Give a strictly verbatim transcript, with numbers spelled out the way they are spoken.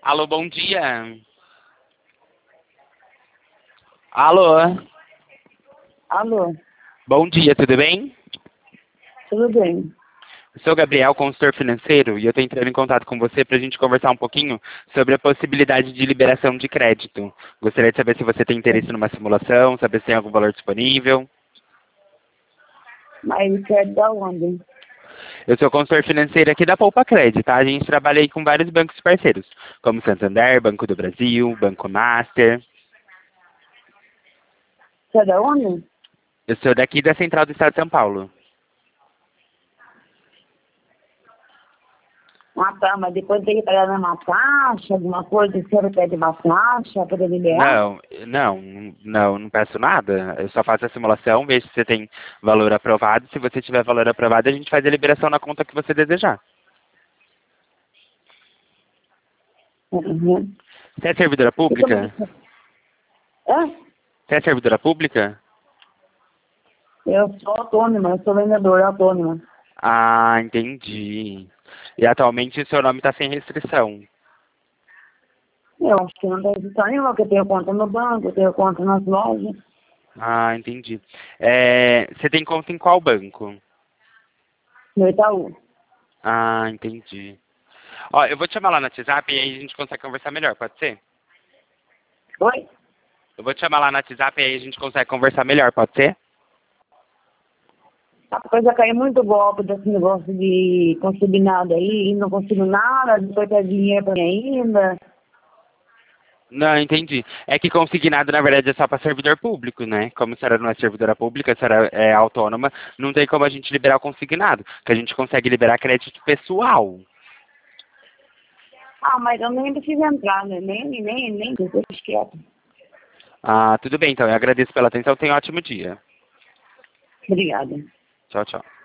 Alô, bom dia. Alô. Alô, Bom dia, tudo bem? tudo bem? Eu sou o Gabriel, consultor financeiro, e eu estou entrando em contato com você para a gente conversar um pouquinho sobre a possibilidade de liberação de crédito. Gostaria de saber se você tem interesse numa simulação, saber se tem algum valor disponível. Mas quer da onde? Eu sou consultor financeiro aqui da Poupa Cred, tá? A gente trabalha aí com vários bancos parceiros, como Santander, Banco do Brasil, Banco Master. Você é da onde? Eu sou daqui da Central do Estado de São Paulo. Ah, tá, mas depois tem que pagar uma taxa, alguma coisa, você pede uma taxa para liberar? Não, não, não, não peço nada. Eu só faço a simulação, vejo se você tem valor aprovado. Se você tiver valor aprovado, a gente faz a liberação na conta que você desejar. Uhum. Você é servidora E como é pública? que... Hã? Você é servidora pública? Eu sou autônoma, eu sou vendedora autônoma. Ah, entendi. E atualmente o seu nome está sem restrição. Eu acho que não tem restrição nenhuma, porque eu tenho conta no banco, eu tenho conta nas lojas, Ah, entendi. É, você tem conta em qual banco? no Itaú. Ah, entendi. Ó, eu vou te chamar lá no WhatsApp e aí a gente consegue conversar melhor, pode ser? Oi? Eu vou te chamar lá no WhatsApp e aí a gente consegue conversar melhor, pode ser? A coisa caiu muito golpe desse negócio de consignado aí, e não consigo nada, depois pede dinheiro pra mim ainda. Não, entendi. É que consignado, na verdade, é só para servidor público, né? Como a senhora não é servidora pública, a senhora é autônoma, não tem como a gente liberar o consignado, que a gente consegue liberar crédito pessoal. Ah, mas eu nem preciso entrar, né? Nem, nem, nem, nem, deixa quieto. Ah, tudo bem, então. Eu agradeço pela atenção. Tenha um ótimo dia. Obrigada. Tchau, tchau.